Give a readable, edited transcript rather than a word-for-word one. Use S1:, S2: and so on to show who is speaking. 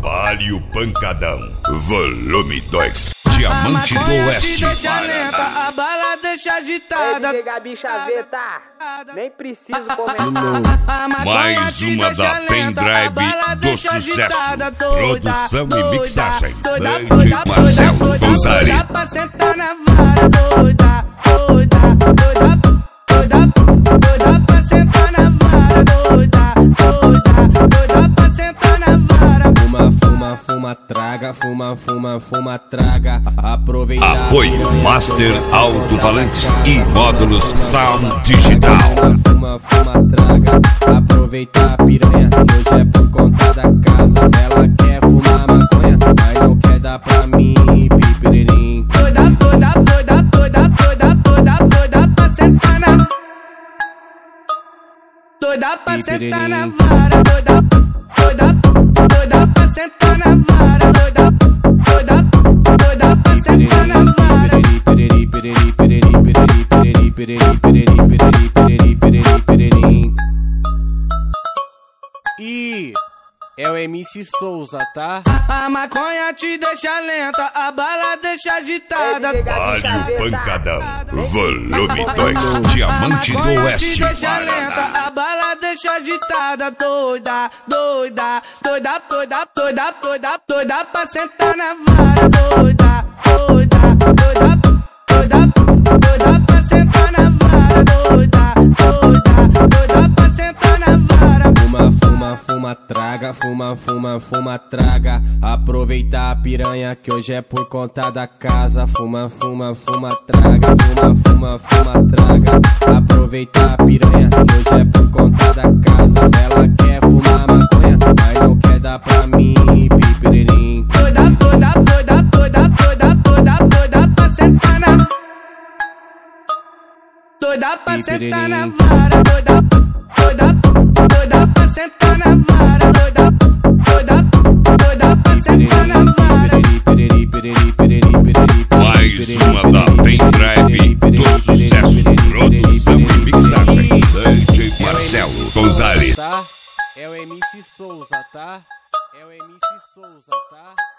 S1: Trabalhe o pancadão, volume 2. Diamante do Oeste.
S2: Deixa lenta, a bala deixa agitada.
S3: Ei, Gabi Chaveta, nem preciso comentar.
S1: Mais uma da Pendrive do sucesso. Produção e mixagem. DJ Marcelo Gonzalez.
S2: Doida pra sentar na vara, doida, doida, doida, doida, doida pra sentar na vara, doida, doida, doida pra sentar na vara.
S4: Fuma, traga, aproveita.
S1: Apoio Master Alto-Falantes e módulos Sound Digital.
S4: Fuma, traga, aproveita a piranha, que hoje é por conta da casa. Ela quer fumar maconha, mas não quer dar pra mim, pipiririm.
S2: Doida, doida, doida, doida, doida, doida, doida pra sentar na. Doida pra sentar na vara, doida, doida, doida pra sentar na vara, doida, doida, doida pra sentar na vara.
S4: E é o MC Souza, tá?
S2: A maconha te deixa lenta, a bala deixa agitada.
S1: Trabalhe o pancadão, volume 2. Diamante do Oeste.
S2: Te deixa lenta, a bala deixa agitada. Doida, doida, doida, doida, doida, doida, doida pra sentar na vara. Doida, doida, doida, doida, doida pra sentar na vara. Doida, doida, doida pra sentar na vara.
S4: Fuma, traga, aproveita a piranha, que hoje é por conta da casa. Fuma, traga, traga, aproveita a piranha, que hoje é por conta da casa. Ela quer fumar maconha, mas não quer dar pra mim, pipiririm.
S2: Doida, doida, doida, doida, doida, doida, doida pra sentar na. Doida pra sentar na vara, doida, doida, doida pra sentar na vara, doida, doida, doida pra sentar na vara.
S1: Mais uma da Pendrive do sucesso. Produção e mixagem. DJ Marcelo Gonzalez.
S4: Tá? É o MC Souza, tá? É o MC Souza, tá?